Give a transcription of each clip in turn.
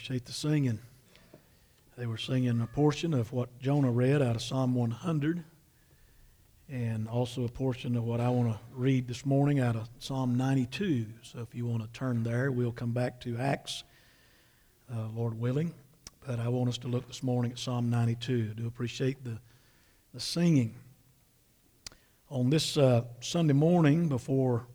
Appreciate the singing. They were singing a portion of what Jonah read out of Psalm 100, and also a portion of what I want to read this morning out of Psalm 92. So if you want to turn there, we'll come back to Acts, Lord willing. But I want us to look this morning at Psalm 92. I do appreciate the singing. On this Sunday morning, before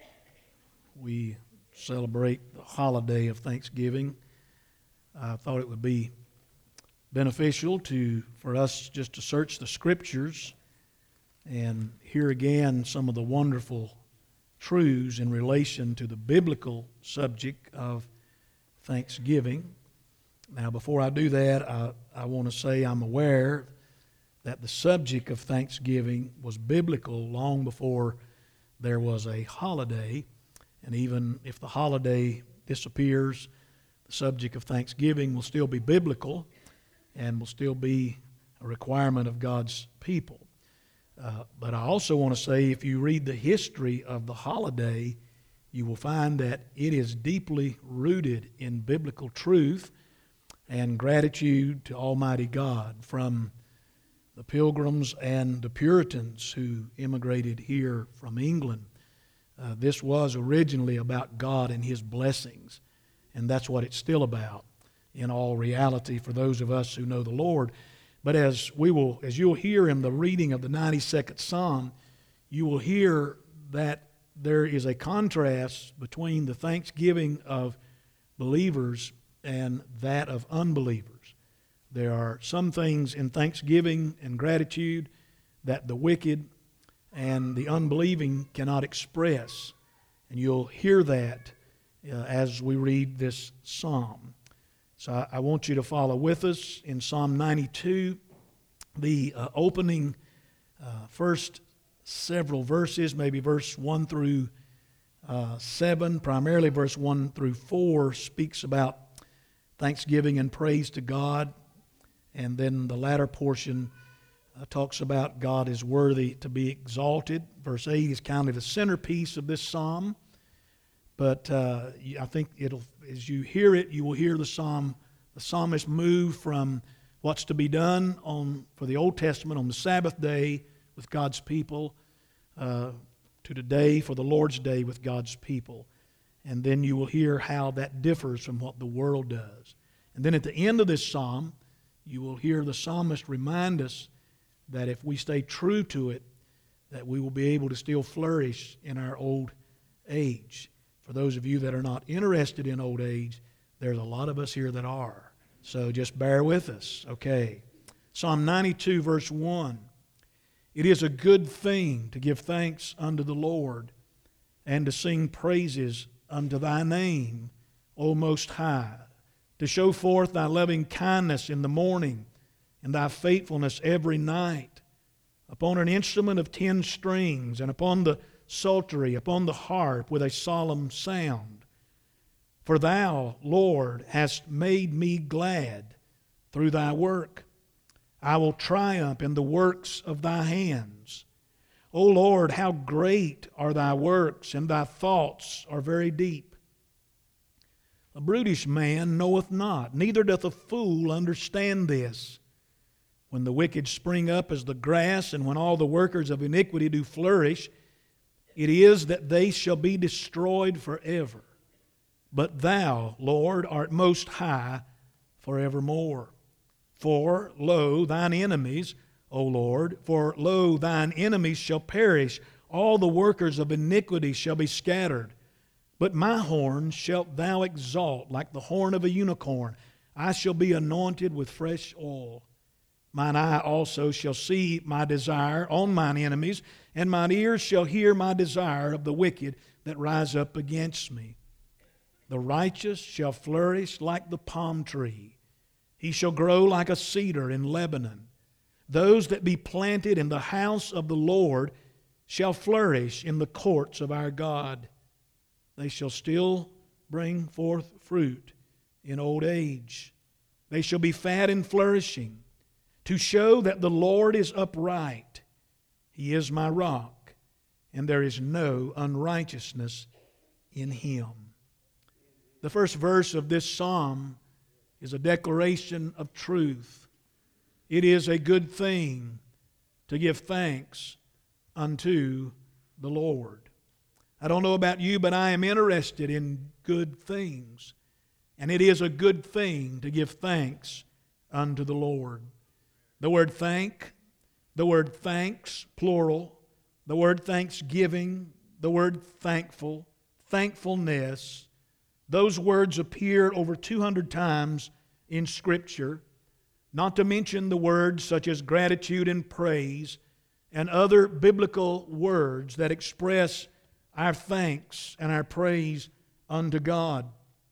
we celebrate the holiday of Thanksgiving, I thought it would be beneficial for us just to search the Scriptures and hear again some of the wonderful truths in relation to the biblical subject of Thanksgiving. Now, before I do that, I want to say I'm aware that the subject of Thanksgiving was biblical long before there was a holiday. And even if the holiday disappears, the subject of Thanksgiving will still be biblical and will still be a requirement of God's people. But I also want to say, if you read the history of the holiday, you will find that it is deeply rooted in biblical truth and gratitude to Almighty God. From the Pilgrims and the Puritans who immigrated here from England, this was originally about God and His blessings, and that's what it's still about in all reality for those of us who know the Lord. But as you'll hear in the reading of the 92nd Psalm, you will hear that there is a contrast between the thanksgiving of believers and that of unbelievers. There are some things in thanksgiving and gratitude that the wicked and the unbelieving cannot express. And you'll hear that as we read this psalm. So I want you to follow with us in Psalm 92. The opening first several verses, maybe verse 1 through 7, primarily verse 1 through 4, speaks about thanksgiving and praise to God. And then the latter portion talks about God is worthy to be exalted. Verse 8 is kind of the centerpiece of this psalm. But I think as you hear it, you will hear the psalmist move from what's to be done for the Old Testament on the Sabbath day with God's people to today for the Lord's day with God's people. And then you will hear how that differs from what the world does. And then at the end of this psalm, you will hear the psalmist remind us that if we stay true to it, that we will be able to still flourish in our old age. For those of you that are not interested in old age, there's a lot of us here that are. So just bear with us, okay? Psalm 92, verse 1. It is a good thing to give thanks unto the Lord and to sing praises unto thy name, O Most High, to show forth thy loving kindness in the morning and thy faithfulness every night, upon an instrument of 10 strings, and upon the psaltery, upon the harp with a solemn sound. For thou, Lord, hast made me glad through thy work. I will triumph in the works of thy hands. O Lord, how great are thy works, and thy thoughts are very deep. A brutish man knoweth not, neither doth a fool understand this. When the wicked spring up as the grass, and when all the workers of iniquity do flourish, it is that they shall be destroyed forever. But thou, Lord, art most high forevermore. For, lo, thine enemies, O Lord, for, lo, thine enemies shall perish. All the workers of iniquity shall be scattered. But my horn shalt thou exalt like the horn of a unicorn. I shall be anointed with fresh oil. Mine eye also shall see my desire on mine enemies, and mine ears shall hear my desire of the wicked that rise up against me. The righteous shall flourish like the palm tree. He shall grow like a cedar in Lebanon. Those that be planted in the house of the Lord shall flourish in the courts of our God. They shall still bring forth fruit in old age. They shall be fat and flourishing, to show that the Lord is upright. He is my rock, and there is no unrighteousness in Him. The first verse of this psalm is a declaration of truth. It is a good thing to give thanks unto the Lord. I don't know about you, but I am interested in good things. And it is a good thing to give thanks unto the Lord. The word thank, the word thanks, plural, the word thanksgiving, the word thankful, thankfulness, those words appear over 200 times in Scripture, not to mention the words such as gratitude and praise and other biblical words that express our thanks and our praise unto God.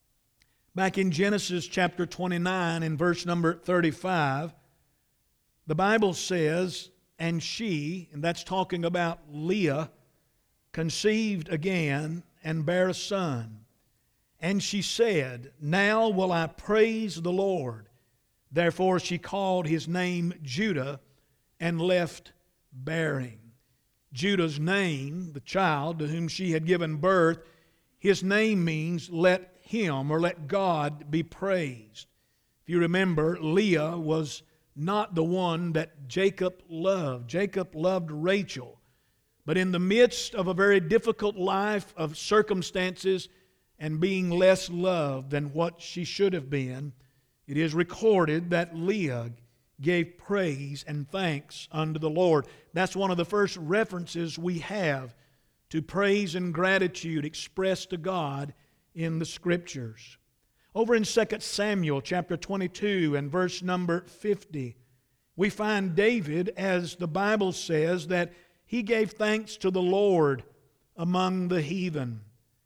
Back in Genesis chapter 29 and verse number 35, the Bible says, "And she," and that's talking about Leah, "conceived again and bare a son. And she said, Now will I praise the Lord. Therefore she called his name Judah and left bearing." Judah's name, the child to whom she had given birth, his name means let him or let God be praised. If you remember, Leah was not the one that Jacob loved. Jacob loved Rachel. But in the midst of a very difficult life of circumstances and being less loved than what she should have been, it is recorded that Leah gave praise and thanks unto the Lord. That's one of the first references we have to praise and gratitude expressed to God in the Scriptures. Over in 2 Samuel chapter 22 and verse number 50, we find David, as the Bible says, that he gave thanks to the Lord among the heathen.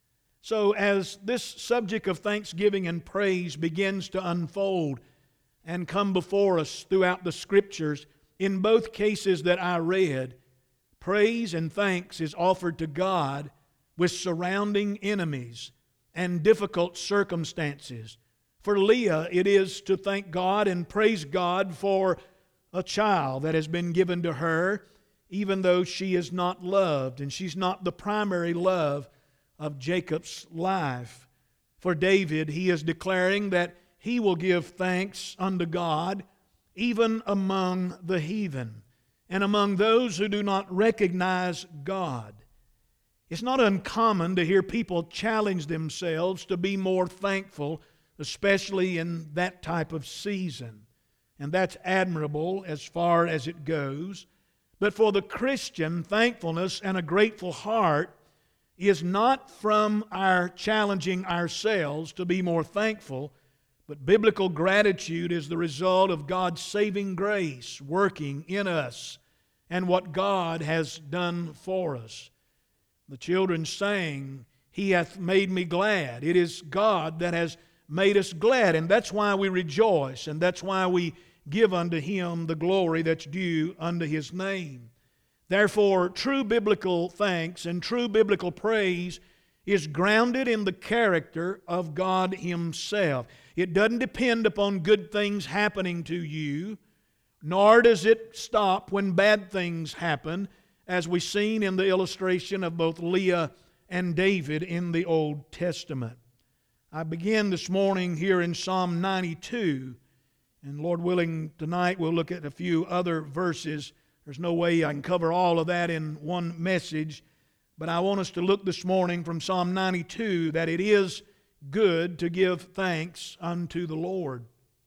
So as this subject of thanksgiving and praise begins to unfold and come before us throughout the Scriptures, in both cases that I read, praise and thanks is offered to God with surrounding enemies and difficult circumstances. For Leah, it is to thank God and praise God for a child that has been given to her, even though she is not loved and she's not the primary love of Jacob's life. For David, he is declaring that he will give thanks unto God even among the heathen and among those who do not recognize God. It's not uncommon to hear people challenge themselves to be more thankful, especially in that type of season. And that's admirable as far as it goes. But for the Christian, thankfulness and a grateful heart is not from our challenging ourselves to be more thankful, but biblical gratitude is the result of God's saving grace working in us and what God has done for us. The children sang, "He hath made me glad." It is God that has made us glad, and that's why we rejoice, and that's why we give unto Him the glory that's due unto His name. Therefore, true biblical thanks and true biblical praise is grounded in the character of God Himself. It doesn't depend upon good things happening to you, nor does it stop when bad things happen, as we've seen in the illustration of both Leah and David in the Old Testament. I begin this morning here in Psalm 92, and Lord willing, tonight we'll look at a few other verses. There's no way I can cover all of that in one message, but I want us to look this morning from Psalm 92 that it is good to give thanks unto the Lord.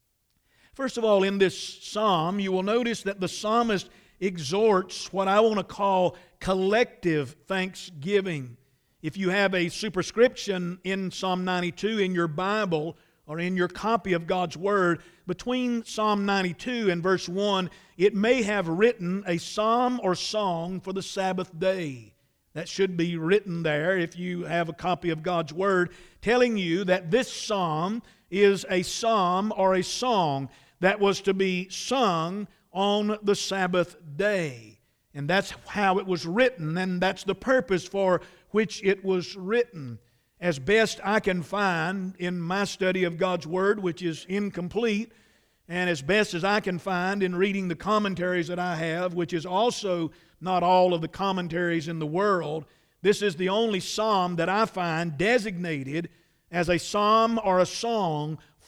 First of all, in this psalm, you will notice that the psalmist exhorts what I want to call collective thanksgiving. If you have a superscription in Psalm 92 in your Bible or in your copy of God's Word, between Psalm 92 and verse 1, it may have written a psalm or song for the Sabbath day. That should be written there if you have a copy of God's Word, telling you that this psalm is a psalm or a song that was to be sung on the Sabbath day. And that's how it was written, and that's the purpose for which it was written. As best I can find in my study of God's Word, which is incomplete, and as best as I can find in reading the commentaries that I have, which is also not all of the commentaries in the world, this is the only psalm that I find designated as a psalm or a song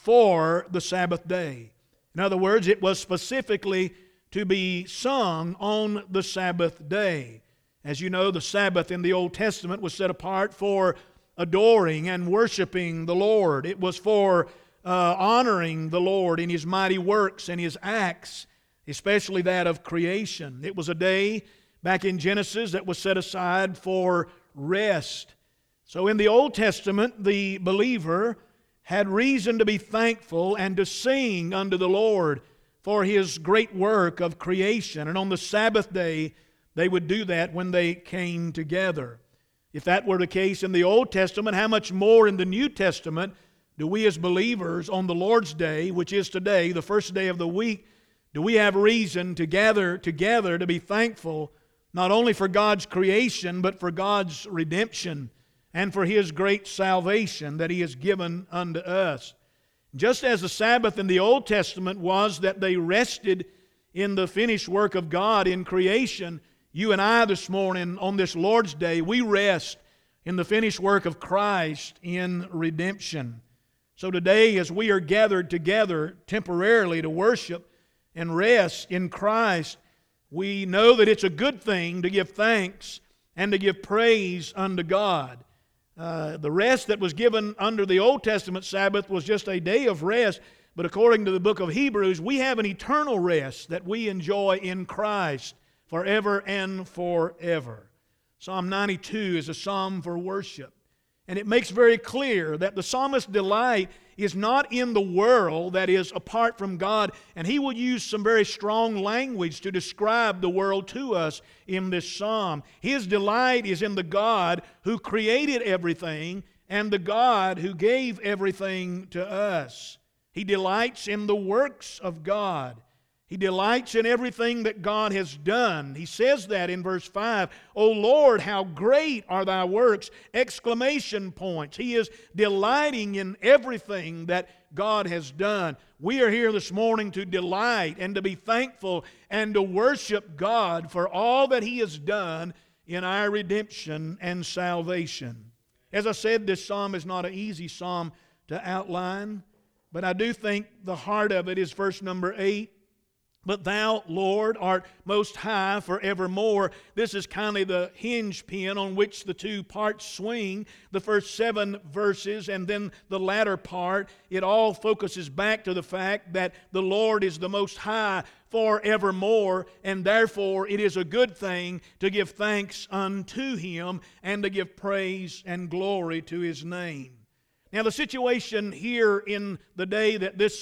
for the Sabbath day. In other words, it was specifically to be sung on the Sabbath day. As you know, the Sabbath in the Old Testament was set apart for adoring and worshiping the Lord. It was for honoring the Lord in His mighty works and His acts, especially that of creation. It was a day back in Genesis that was set aside for rest. So in the Old Testament, the believer had reason to be thankful and to sing unto the Lord for His great work of creation. And on the Sabbath day, they would do that when they came together. If that were the case in the Old Testament, how much more in the New Testament do we as believers on the Lord's Day, which is today, the first day of the week, do we have reason to gather together to be thankful not only for God's creation, but for God's redemption and for His great salvation that He has given unto us. Just as the Sabbath in the Old Testament was that they rested in the finished work of God in creation, you and I this morning on this Lord's Day, we rest in the finished work of Christ in redemption. So today, as we are gathered together temporarily to worship and rest in Christ, we know that it's a good thing to give thanks and to give praise unto God. The rest that was given under the Old Testament Sabbath was just a day of rest, but according to the book of Hebrews, we have an eternal rest that we enjoy in Christ forever and forever. Psalm 92 is a psalm for worship, and it makes very clear that the psalmist's delight is not in the world that is apart from God, and he will use some very strong language to describe the world to us in this psalm. His delight is in the God who created everything and the God who gave everything to us. He delights in the works of God. He delights in everything that God has done. He says that in verse 5. O Lord, how great are Thy works! Exclamation points. He is delighting in everything that God has done. We are here this morning to delight and to be thankful and to worship God for all that He has done in our redemption and salvation. As I said, this psalm is not an easy psalm to outline, but I do think the heart of it is verse number 8. But Thou, Lord, art most high forevermore. This is kind of the hinge pin on which the two parts swing. The first 7 verses and then the latter part, it all focuses back to the fact that the Lord is the most high forevermore, and therefore it is a good thing to give thanks unto Him and to give praise and glory to His name. Now the situation here in the day that the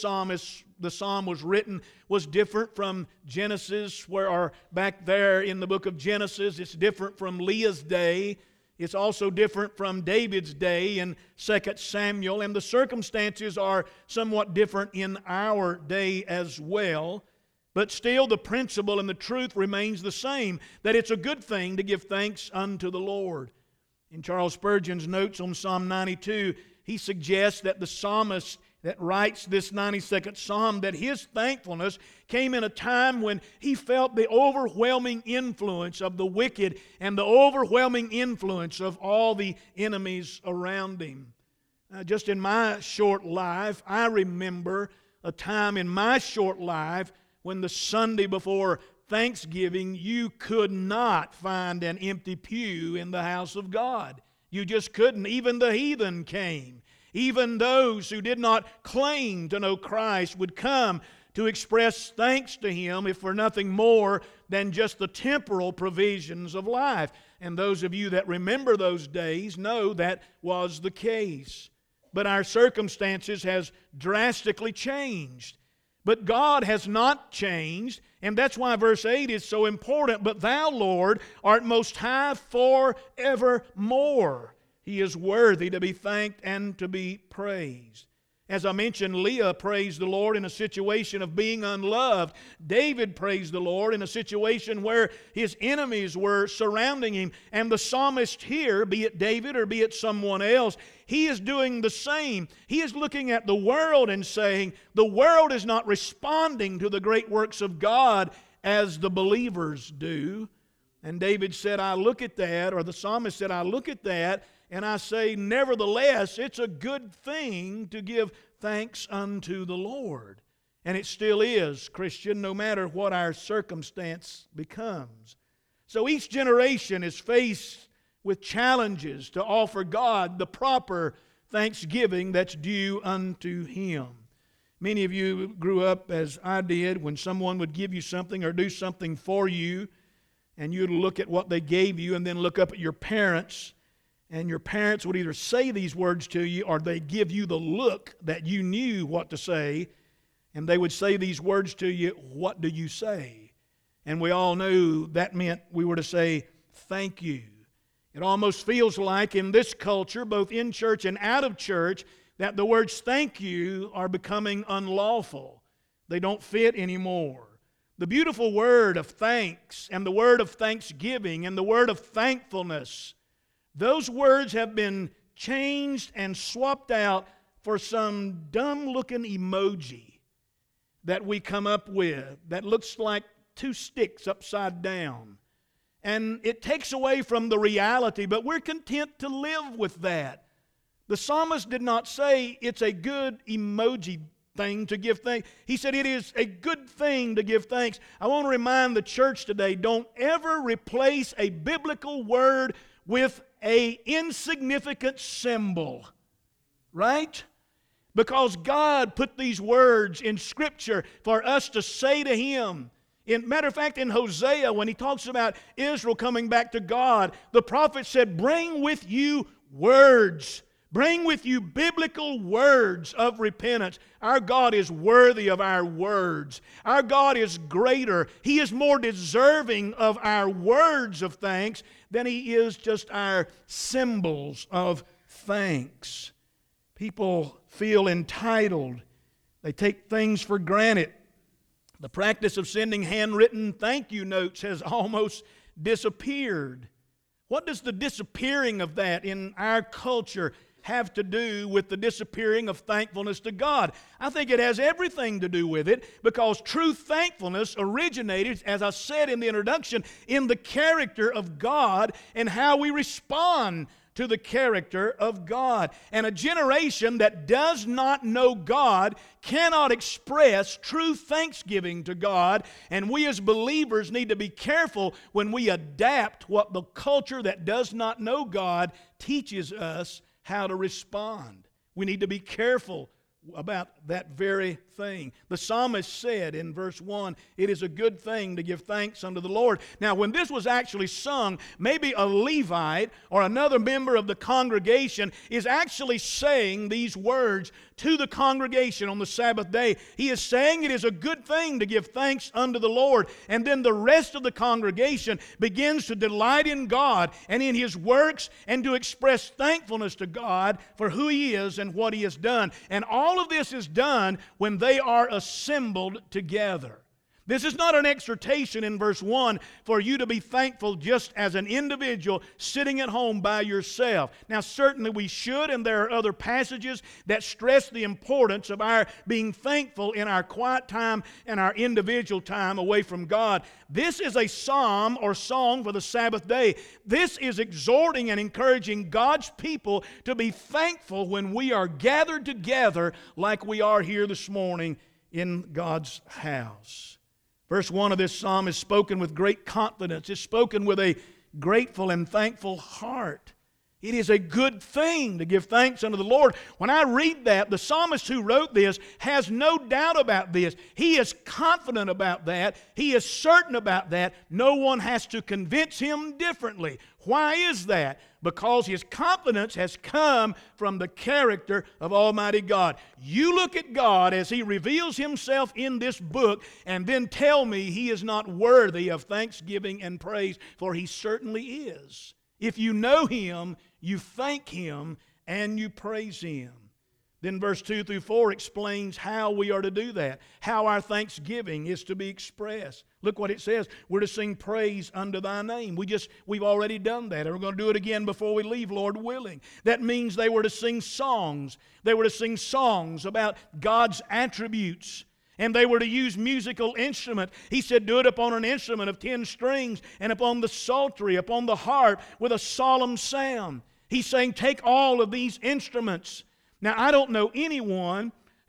psalm was written was different from Genesis, or back there in the book of Genesis. It's different from Leah's day. It's also different from David's day in 2 Samuel. And the circumstances are somewhat different in our day as well. But still the principle and the truth remains the same, that it's a good thing to give thanks unto the Lord. In Charles Spurgeon's notes on Psalm 92, he suggests that the psalmist that writes this 92nd Psalm, that his thankfulness came in a time when he felt the overwhelming influence of the wicked and the overwhelming influence of all the enemies around him. Just in my short life, I remember a time in my short life when the Sunday before Thanksgiving, you could not find an empty pew in the house of God. You just couldn't. Even the heathen came. Even those who did not claim to know Christ would come to express thanks to Him, if for nothing more than just the temporal provisions of life. And those of you that remember those days know that was the case. But our circumstances has drastically changed. But God has not changed, and that's why verse 8 is so important. But Thou, Lord, art most high forevermore. He is worthy to be thanked and to be praised. As I mentioned, Leah praised the Lord in a situation of being unloved. David praised the Lord in a situation where his enemies were surrounding him. And the psalmist here, be it David or be it someone else, he is doing the same. He is looking at the world and saying, the world is not responding to the great works of God as the believers do. And David said, I look at that, or the psalmist said, I look at that, and I say, nevertheless, it's a good thing to give thanks unto the Lord. And it still is, Christian, no matter what our circumstance becomes. So each generation is faced with challenges to offer God the proper thanksgiving that's due unto Him. Many of you grew up as I did when someone would give you something or do something for you, and you'd look at what they gave you and then look up at your parents, and your parents would either say these words to you or they'd give you the look that you knew what to say, and they would say these words to you, "What do you say?" And we all knew that meant we were to say, "Thank you." It almost feels like in this culture, both in church and out of church, that the words "thank you" are becoming unlawful. They don't fit anymore. The beautiful word of thanks and the word of thanksgiving and the word of thankfulness, those words have been changed and swapped out for some dumb-looking emoji that we come up with that looks like two sticks upside down. And it takes away from the reality, but we're content to live with that. The psalmist did not say it's a good emoji thing to give thanks. He said it is a good thing to give thanks. I want to remind the church today, don't ever replace a biblical word with an insignificant symbol. Right? Because God put these words in Scripture for us to say to Him. Matter of fact, in Hosea, when he talks about Israel coming back to God, the prophet said, bring with you words. Bring with you biblical words of repentance. Our God is worthy of our words. Our God is greater. He is more deserving of our words of thanks than He is just our symbols of thanks. People feel entitled. They take things for granted. The practice of sending handwritten thank you notes has almost disappeared. What does the disappearing of that in our culture have to do with the disappearing of thankfulness to God? I think it has everything to do with it, because true thankfulness originated, as I said in the introduction, in the character of God and how we respond to the character of God. And a generation that does not know God cannot express true thanksgiving to God, and we as believers need to be careful when we adapt what the culture that does not know God teaches us how to respond. We need to be careful about that very thing. The psalmist said in verse 1, it is a good thing to give thanks unto the Lord. Now, when this was actually sung, maybe a Levite or another member of the congregation is actually saying these words to the congregation on the Sabbath day. He is saying it is a good thing to give thanks unto the Lord. And then the rest of the congregation begins to delight in God and in His works and to express thankfulness to God for who He is and what He has done. And all of this is done when they are assembled together. This is not an exhortation in verse 1 for you to be thankful just as an individual sitting at home by yourself. Now, certainly we should, and there are other passages that stress the importance of our being thankful in our quiet time and our individual time away from God. This is a psalm or song for the Sabbath day. This is exhorting and encouraging God's people to be thankful when we are gathered together like we are here this morning in God's house. Verse 1 of this psalm is spoken with great confidence. It's spoken with a grateful and thankful heart. It is a good thing to give thanks unto the Lord. When I read that, the psalmist who wrote this has no doubt about this. He is confident about that. He is certain about that. No one has to convince him differently. Why is that? Because his confidence has come from the character of Almighty God. You look at God as He reveals Himself in this book and then tell me He is not worthy of thanksgiving and praise, for He certainly is. If you know Him, you thank Him and you praise Him. Then verse 2 through 4 explains how we are to do that, how our thanksgiving is to be expressed. Look what it says. We're to sing praise unto Thy name. We've already done that, and we're going to do it again before we leave, Lord willing. That means they were to sing songs. They were to sing songs about God's attributes, and they were to use musical instrument. He said, do it upon an instrument of 10 strings, and upon the psaltery, upon the harp, with a solemn sound. He's saying, take all of these instruments. Now, I don't know anyone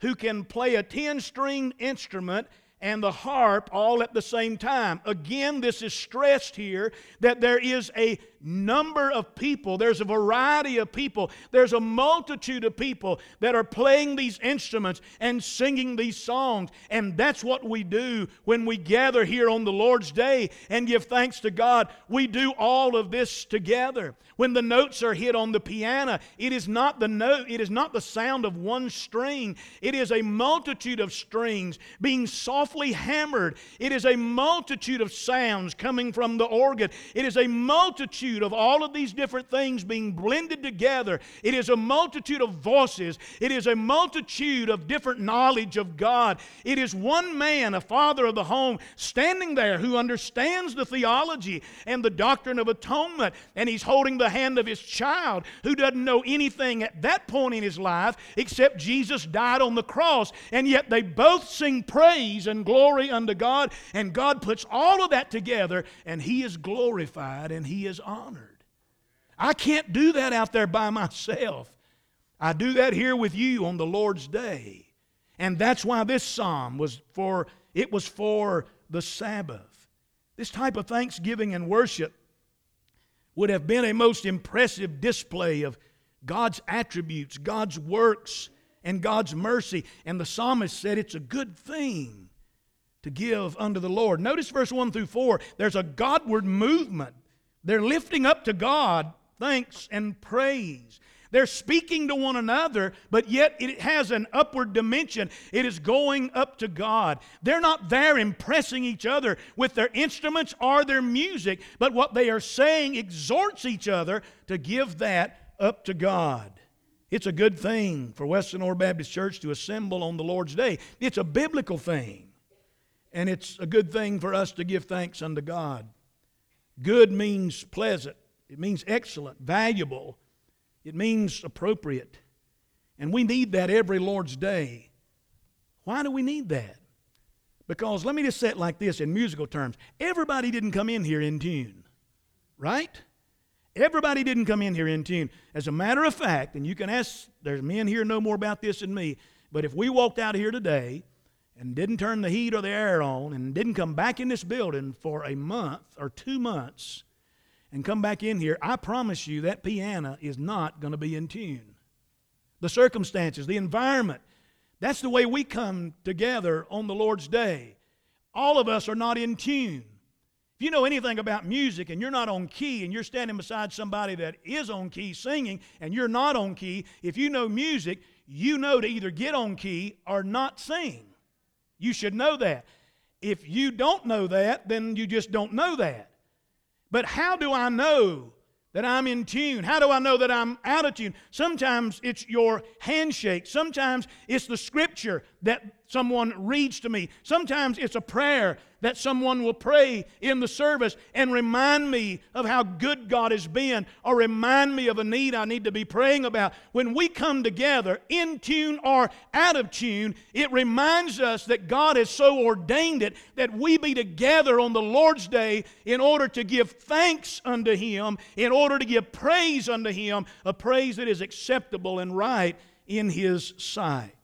who can play a 10-stringed instrument and the harp all at the same time. Again, this is stressed here that there is a number of people, there's a variety of people, there's a multitude of people that are playing these instruments and singing these songs. And that's what we do when we gather here on the Lord's Day and give thanks to God. We do all of this together. When the notes are hit on the piano, it is not the note, it is not the sound of one string. It is a multitude of strings being softly hammered. It is a multitude of sounds coming from the organ. It is a multitude of all of these different things being blended together. It is a multitude of voices. It is a multitude of different knowledge of God. It is one man, a father of the home, standing there who understands the theology and the doctrine of atonement, and he's holding the hand of his child who doesn't know anything at that point in his life except Jesus died on the cross, and yet they both sing praise and glory unto God, and God puts all of that together, and He is glorified and He is honored. I can't do that out there by myself. I do that here with you on the Lord's Day. And that's why this psalm was for the Sabbath. This type of thanksgiving and worship would have been a most impressive display of God's attributes, God's works, and God's mercy. And the psalmist said it's a good thing to give unto the Lord. Notice verse 1 through 4. There's a Godward movement. They're lifting up to God thanks and praise. They're speaking to one another, but yet it has an upward dimension. It is going up to God. They're not there impressing each other with their instruments or their music, but what they are saying exhorts each other to give that up to God. It's a good thing for Western Ore Baptist Church to assemble on the Lord's Day. It's a biblical thing, and it's a good thing for us to give thanks unto God. Good means pleasant. It means excellent, valuable. It means appropriate. And we need that every Lord's Day. Why do we need that? Because let me just say it like this in musical terms. Everybody didn't come in here in tune. Right? Everybody didn't come in here in tune. As a matter of fact, and you can ask, there's men here who know more about this than me, but if we walked out here today and didn't turn the heat or the air on and didn't come back in this building for a month or 2 months and come back in here, I promise you that piano is not going to be in tune. The circumstances, the environment, that's the way we come together on the Lord's Day. All of us are not in tune. If you know anything about music and you're not on key and you're standing beside somebody that is on key singing and you're not on key, if you know music, you know to either get on key or not sing. You should know that. If you don't know that, then you just don't know that. But how do I know that I'm in tune? How do I know that I'm out of tune? Sometimes it's your handshake. Sometimes it's the scripture that someone reads to me. Sometimes it's a prayer that someone will pray in the service and remind me of how good God has been, or remind me of a need I need to be praying about. When we come together, in tune or out of tune, it reminds us that God has so ordained it that we be together on the Lord's Day in order to give thanks unto Him, in order to give praise unto Him, a praise that is acceptable and right in His sight.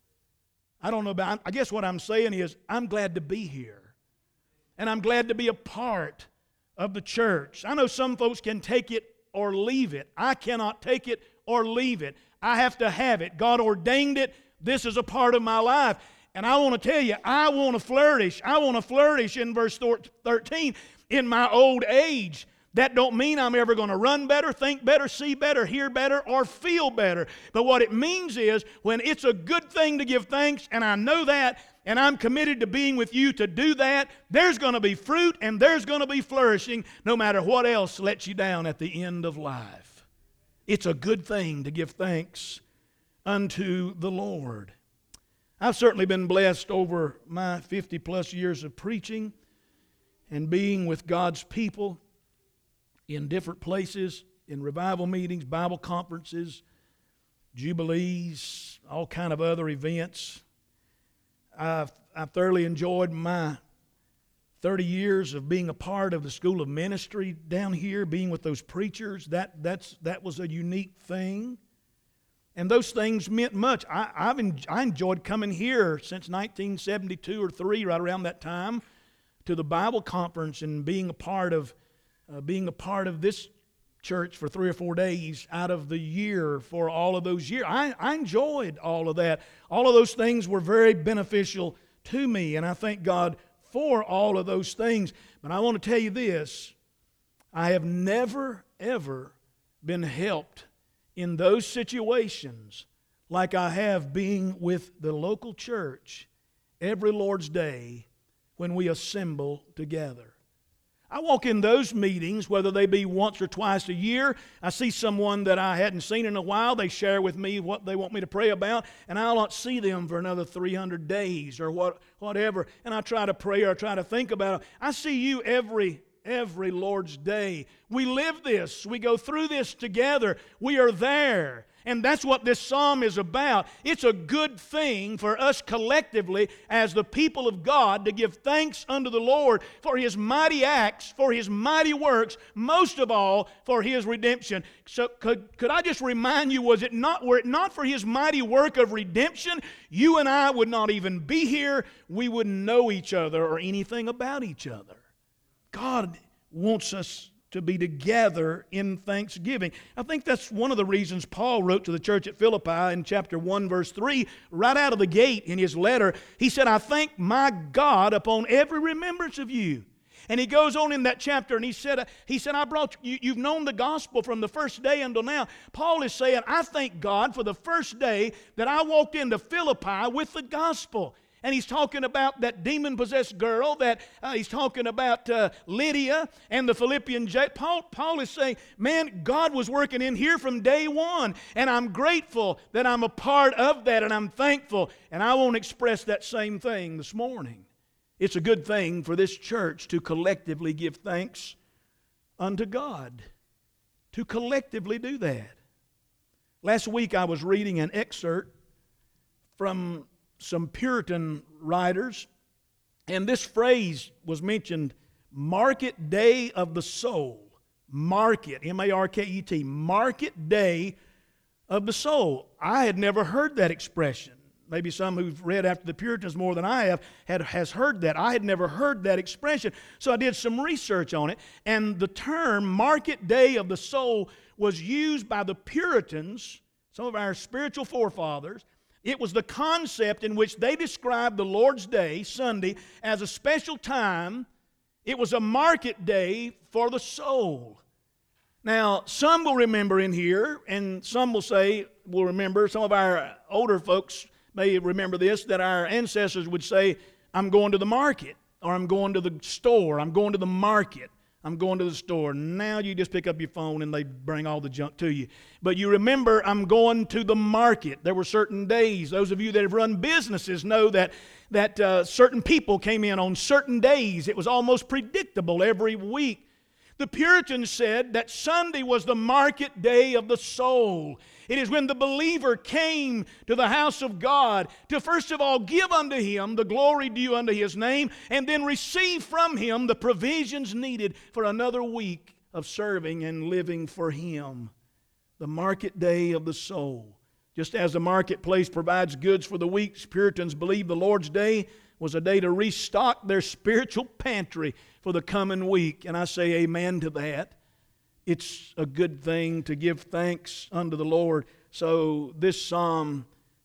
I don't know about, I guess what I'm saying is I'm glad to be here. And I'm glad to be a part of the church. I know some folks can take it or leave it. I cannot take it or leave it. I have to have it. God ordained it. This is a part of my life. And I want to tell you, I want to flourish. I want to flourish in verse 13 in my old age. That don't mean I'm ever going to run better, think better, see better, hear better, or feel better. But what it means is when it's a good thing to give thanks, and I know that, and I'm committed to being with you to do that, there's going to be fruit and there's going to be flourishing no matter what else lets you down at the end of life. It's a good thing to give thanks unto the Lord. I've certainly been blessed over my 50 plus years of preaching and being with God's people in different places, in revival meetings, Bible conferences, jubilees, all kind of other events. I've thoroughly enjoyed my 30 years of being a part of the School of Ministry down here, being with those preachers. That was a unique thing. And those things meant much. I enjoyed coming here since 1972 or 3, right around that time, to the Bible conference and being a part of this church for 3 or 4 days out of the year for all of those years. I enjoyed all of that. All of those things were very beneficial to me, and I thank God for all of those things. But I want to tell you this, I have never, ever been helped in those situations like I have being with the local church every Lord's Day when we assemble together. I walk in those meetings, whether they be once or twice a year. I see someone that I hadn't seen in a while. They share with me what they want me to pray about, and I'll not see them for another 300 days or whatever. And I try to pray or I try to think about it. I see you every Lord's Day. We live this. We go through this together. We are there. And that's what this psalm is about. It's a good thing for us collectively as the people of God to give thanks unto the Lord for His mighty acts, for His mighty works, most of all for His redemption. So could I just remind you, were it not for His mighty work of redemption, you and I would not even be here. We wouldn't know each other or anything about each other. God wants us to be together in thanksgiving. I think that's one of the reasons Paul wrote to the church at Philippi in chapter 1, verse 3, right out of the gate in his letter. He said, I thank my God upon every remembrance of you. And he goes on in that chapter and he said, I brought you've known the gospel from the first day until now. Paul is saying, I thank God for the first day that I walked into Philippi with the gospel. And he's talking about that demon-possessed girl, he's talking about Lydia and the Philippian jail. Paul is saying, man, God was working in here from day one. And I'm grateful that I'm a part of that, and I'm thankful. And I won't express that same thing this morning. It's a good thing for this church to collectively give thanks unto God, to collectively do that. Last week I was reading an excerpt from some Puritan writers, and this phrase was mentioned, Market Day of the Soul. Market, M-A-R-K-E-T, Market Day of the Soul. I had never heard that expression. Maybe some who've read after the Puritans more than I have has heard that. I had never heard that expression. So I did some research on it, and the term Market Day of the Soul was used by the Puritans, some of our spiritual forefathers. It was the concept in which they described the Lord's Day, Sunday, as a special time. It was a market day for the soul. Now, some will remember in here, and some will remember, some of our older folks may remember this, that our ancestors would say, I'm going to the market, or I'm going to the store, I'm going to the market. I'm going to the store. Now you just pick up your phone and they bring all the junk to you. But you remember, I'm going to the market. There were certain days. Those of you that have run businesses know that certain people came in on certain days. It was almost predictable every week. The Puritans said that Sunday was the market day of the soul. It is when the believer came to the house of God to first of all give unto Him the glory due unto His name, and then receive from Him the provisions needed for another week of serving and living for Him. The market day of the soul. Just as the marketplace provides goods for the week, Puritans believed the Lord's Day was a day to restock their spiritual pantry for the coming week. And I say amen to that. It's a good thing to give thanks unto the Lord. So this psalm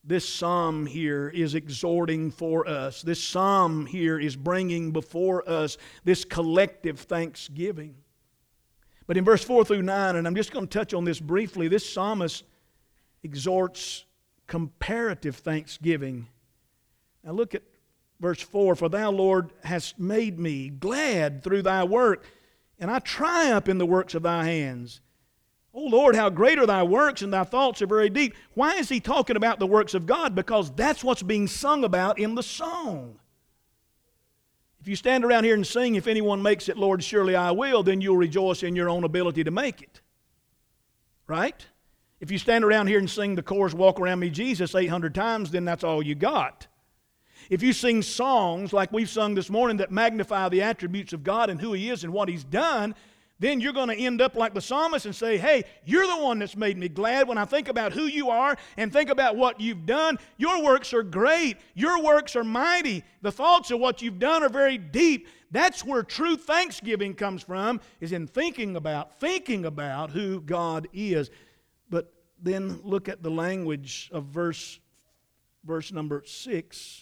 here is exhorting for us. This psalm here is bringing before us this collective thanksgiving. But in verse 4 through 9, and I'm just going to touch on this briefly, this psalmist exhorts comparative thanksgiving. Now look at verse 4, For thou, Lord, hast made me glad through thy work, and I triumph in the works of thy hands. O Lord, how great are thy works, and thy thoughts are very deep. Why is he talking about the works of God? Because that's what's being sung about in the song. If you stand around here and sing, if anyone makes it, Lord, surely I will, then you'll rejoice in your own ability to make it. Right? If you stand around here and sing the chorus, Walk Around Me, Jesus, 800 times, then that's all you got. If you sing songs like we've sung this morning that magnify the attributes of God and who He is and what He's done, then you're going to end up like the psalmist and say, hey, you're the one that's made me glad. When I think about who you are and think about what you've done, your works are great. Your works are mighty. The thoughts of what you've done are very deep. That's where true thanksgiving comes from, is in thinking about who God is. But then look at the language of verse number 6.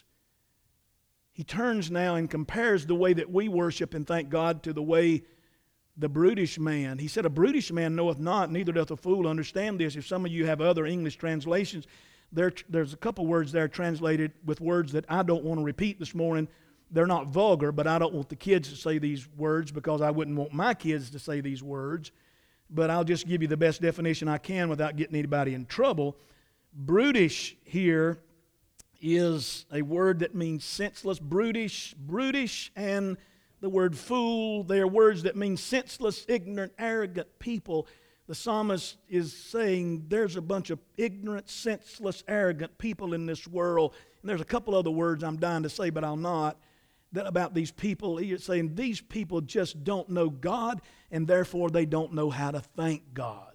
He turns now and compares the way that we worship and thank God to the way the brutish man. He said, a brutish man knoweth not, neither doth a fool understand this. If some of you have other English translations, there's a couple words there translated with words that I don't want to repeat this morning. They're not vulgar, but I don't want the kids to say these words because I wouldn't want my kids to say these words. But I'll just give you the best definition I can without getting anybody in trouble. Brutish here is a word that means senseless, brutish, and the word fool. They are words that mean senseless, ignorant, arrogant people. The psalmist is saying there's a bunch of ignorant, senseless, arrogant people in this world. And there's a couple other words I'm dying to say, but I'll not, that about these people. He is saying these people just don't know God, and therefore they don't know how to thank God.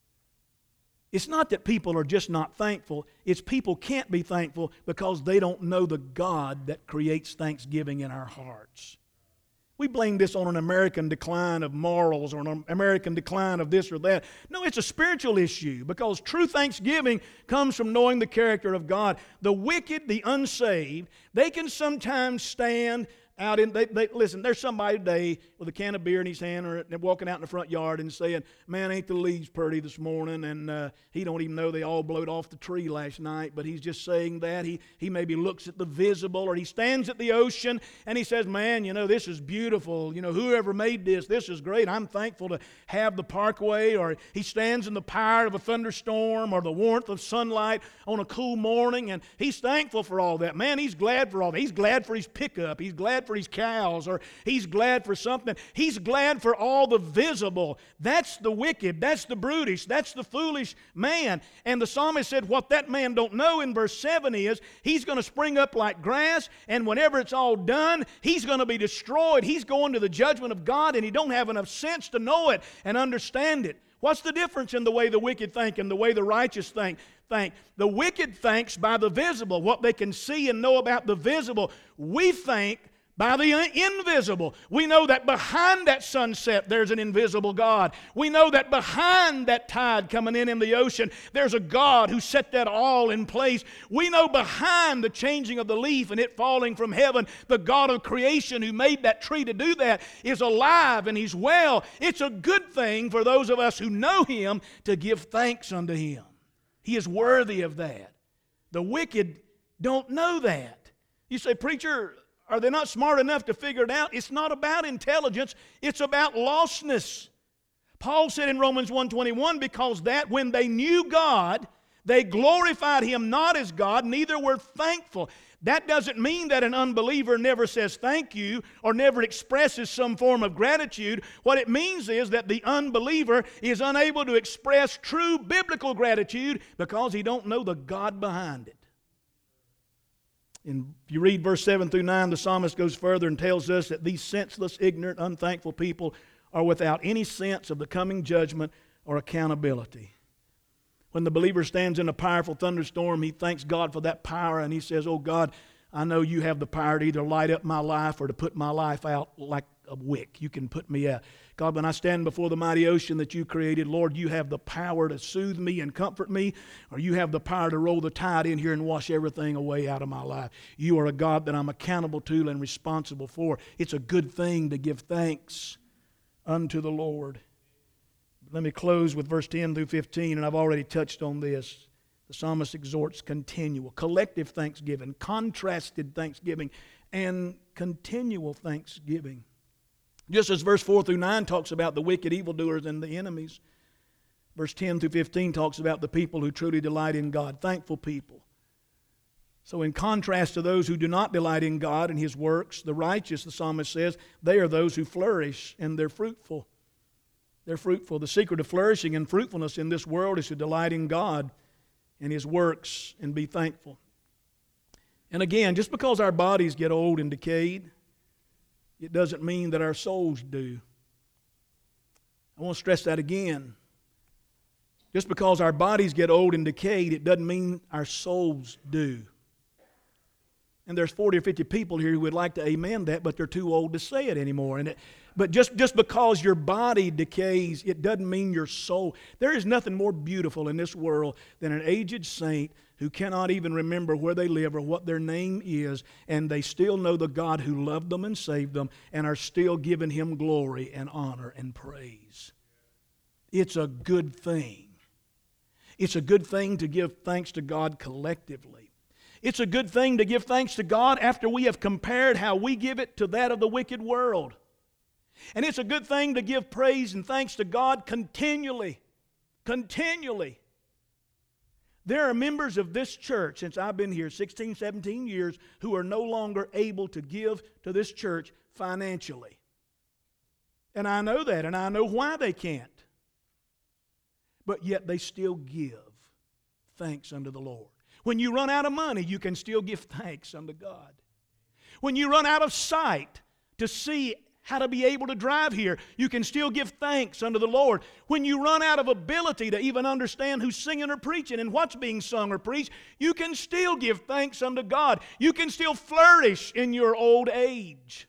It's not that people are just not thankful. It's people can't be thankful because they don't know the God that creates thanksgiving in our hearts. We blame this on an American decline of morals or an American decline of this or that. No, it's a spiritual issue because true thanksgiving comes from knowing the character of God. The wicked, the unsaved, they can sometimes stand out in, listen, there's somebody today with a can of beer in his hand or they're walking out in the front yard and saying, man, ain't the leaves pretty this morning, and he don't even know they all blowed off the tree last night, but he's just saying that. He maybe looks at the visible, or he stands at the ocean and he says, man, this is beautiful. Whoever made this is great. I'm thankful to have the parkway. Or he stands in the power of a thunderstorm or the warmth of sunlight on a cool morning, and he's thankful for all that. Man, he's glad for all that. He's glad for his pickup. He's glad for his cows, or he's glad for something. He's glad for all the visible. That's the wicked. That's the brutish. That's the foolish man. And the psalmist said what that man don't know in verse 7 is he's going to spring up like grass, and whenever it's all done, he's going to be destroyed. He's going to the judgment of God, and he don't have enough sense to know it and understand it. What's the difference in the way the wicked think and the way the righteous think? The wicked thinks by the visible, what they can see and know about the visible. We think by the invisible. We know that behind that sunset there's an invisible God. We know that behind that tide coming in the ocean there's a God who set that all in place. We know behind the changing of the leaf and it falling from heaven, the God of creation who made that tree to do that is alive and He's well. It's a good thing for those of us who know Him to give thanks unto Him. He is worthy of that. The wicked don't know that. You say, preacher, are they not smart enough to figure it out? It's not about intelligence. It's about lostness. Paul said in Romans 1:21, because that when they knew God, they glorified Him not as God, neither were thankful. That doesn't mean that an unbeliever never says thank you or never expresses some form of gratitude. What it means is that the unbeliever is unable to express true biblical gratitude because he don't know the God behind it. And if you read verse 7 through 9, the psalmist goes further and tells us that these senseless, ignorant, unthankful people are without any sense of the coming judgment or accountability. When the believer stands in a powerful thunderstorm, he thanks God for that power, and he says, oh God, I know you have the power to either light up my life or to put my life out like a wick. You can put me out. God, when I stand before the mighty ocean that you created, Lord, you have the power to soothe me and comfort me, or you have the power to roll the tide in here and wash everything away out of my life. You are a God that I'm accountable to and responsible for. It's a good thing to give thanks unto the Lord. Let me close with verse 10 through 15, and I've already touched on this. The psalmist exhorts continual, collective thanksgiving, contrasted thanksgiving, and continual thanksgiving. Just as verse 4 through 9 talks about the wicked evildoers and the enemies, verse 10 through 15 talks about the people who truly delight in God, thankful people. So in contrast to those who do not delight in God and His works, the righteous, the psalmist says, they are those who flourish and they're fruitful. They're fruitful. The secret of flourishing and fruitfulness in this world is to delight in God and His works and be thankful. And again, just because our bodies get old and decayed, it doesn't mean that our souls do. I want to stress that again. Just because our bodies get old and decayed, it doesn't mean our souls do. And there's 40 or 50 people here who would like to amen that, but they're too old to say it anymore. But just because your body decays, it doesn't mean your soul. There is nothing more beautiful in this world than an aged saint who cannot even remember where they live or what their name is, and they still know the God who loved them and saved them and are still giving Him glory and honor and praise. It's a good thing. It's a good thing to give thanks to God collectively. It's a good thing to give thanks to God after we have compared how we give it to that of the wicked world. And it's a good thing to give praise and thanks to God continually. Continually. There are members of this church, since I've been here 16, 17 years, who are no longer able to give to this church financially. And I know that, and I know why they can't. But yet they still give thanks unto the Lord. When you run out of money, you can still give thanks unto God. When you run out of sight to see how to be able to drive here, you can still give thanks unto the Lord. When you run out of ability to even understand who's singing or preaching and what's being sung or preached, you can still give thanks unto God. You can still flourish in your old age.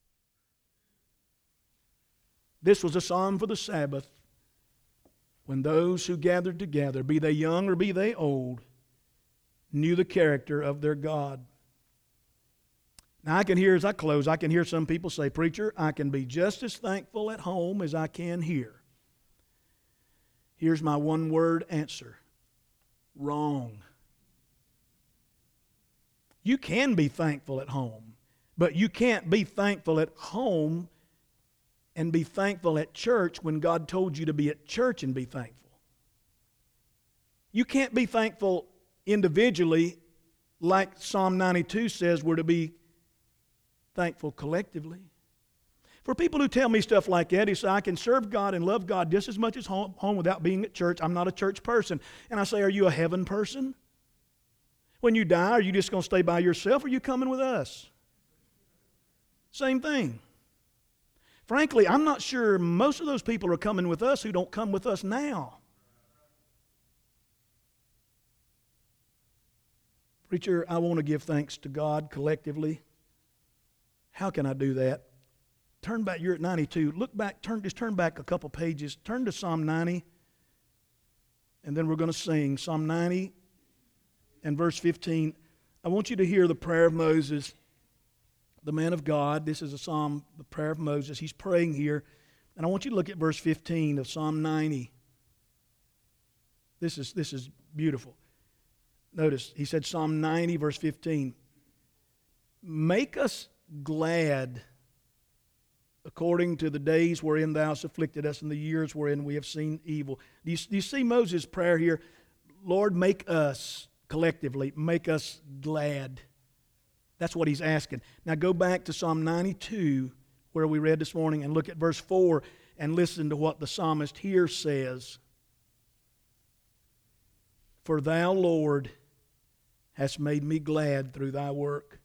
This was a psalm for the Sabbath, when those who gathered together, be they young or be they old, knew the character of their God. Now I can hear, as I close, I can hear some people say, "Preacher, I can be just as thankful at home as I can here." Here's my one-word answer. Wrong. You can be thankful at home, but you can't be thankful at home and be thankful at church when God told you to be at church and be thankful. You can't be thankful individually like Psalm 92 says we're to be thankful collectively. For people who tell me stuff like that, he says, "I can serve God and love God just as much as home without being at church. I'm not a church person." And I say, "Are you a heaven person? When you die, are you just going to stay by yourself or are you coming with us?" Same thing. Frankly, I'm not sure most of those people are coming with us who don't come with us now. Preacher, I want to give thanks to God collectively. How can I do that? Turn back, you're at 92. Look back, just turn back a couple pages. Turn to Psalm 90, and then we're going to sing Psalm 90 and verse 15. I want you to hear the prayer of Moses, the man of God. This is a psalm, the prayer of Moses. He's praying here. And I want you to look at verse 15 of Psalm 90. This is beautiful. Notice, he said, Psalm 90, verse 15. "Make us glad according to the days wherein thou hast afflicted us and the years wherein we have seen evil." Do you see Moses' prayer here? Lord, make us, collectively, make us glad. That's what he's asking. Now go back to Psalm 92, where we read this morning, and look at verse 4 and listen to what the psalmist here says. "For thou, Lord, hast made me glad through thy work."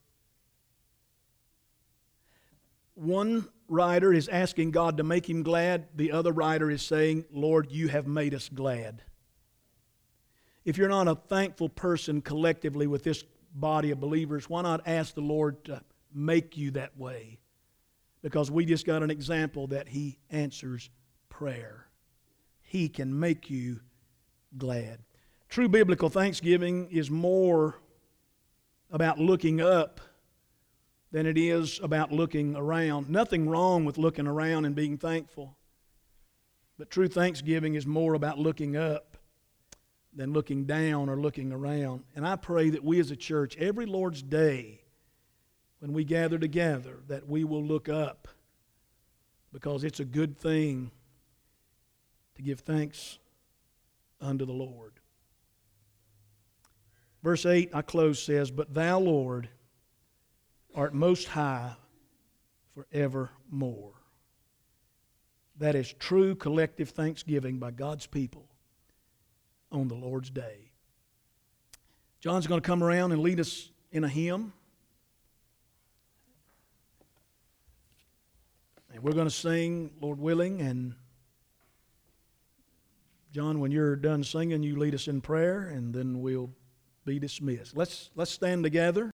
One writer is asking God to make him glad. The other writer is saying, "Lord, you have made us glad." If you're not a thankful person collectively with this body of believers, why not ask the Lord to make you that way? Because we just got an example that He answers prayer. He can make you glad. True biblical thanksgiving is more about looking up than it is about looking around. Nothing wrong with looking around and being thankful. But true thanksgiving is more about looking up than looking down or looking around. And I pray that we as a church, every Lord's Day, when we gather together, that we will look up, because it's a good thing to give thanks unto the Lord. Verse 8, I close, says, "But thou, Lord, art most high forevermore." That is true collective thanksgiving by God's people on the Lord's Day. John's going to come around and lead us in a hymn. And we're going to sing, Lord willing, and John, when you're done singing, you lead us in prayer, and then we'll be dismissed. Let's stand together.